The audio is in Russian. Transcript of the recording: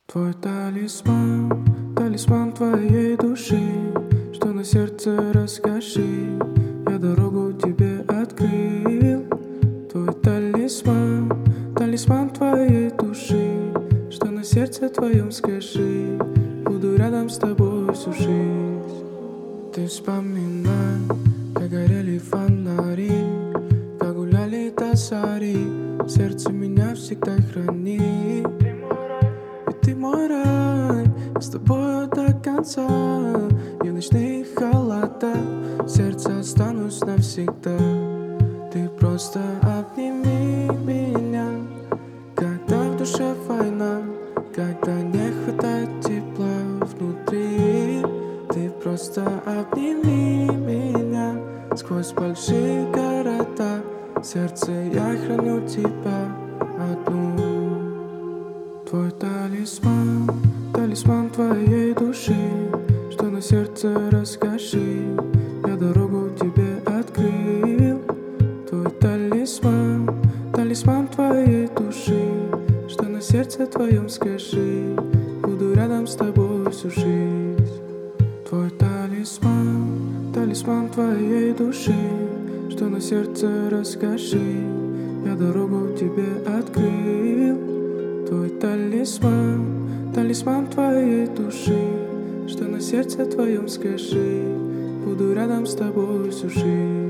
Твой талисман, талисман твоей души, что на сердце расскажи, я дорогу тебе открыл. Твой талисман, талисман твоей души, что на сердце твоем скажи, буду рядом с тобой всю жизнь. Ты вспоминай, как горели фонари, как гуляли до зари, в сердце меня всегда храни. Ты мой рай, с тобою до конца. И в ночные холода в сердце останусь навсегда. Ты просто обними меня, когда в душе война, когда не хватает тепла внутри. Ты просто обними меня сквозь большие города. В сердце я храню тебя одну. Твой талисман, талисман твоей души, что на сердце расскажи, я дорогу тебе открыл. Твой талисман, талисман твоей души, что на сердце твоем скажи, буду рядом с тобой всю жизнь. Твой талисман, талисман твоей души, что на сердце расскажи, я дорогу тебе открыл. Твой талисман, талисман твоей души, что на сердце твоем скажи, буду рядом с тобой всю жизнь.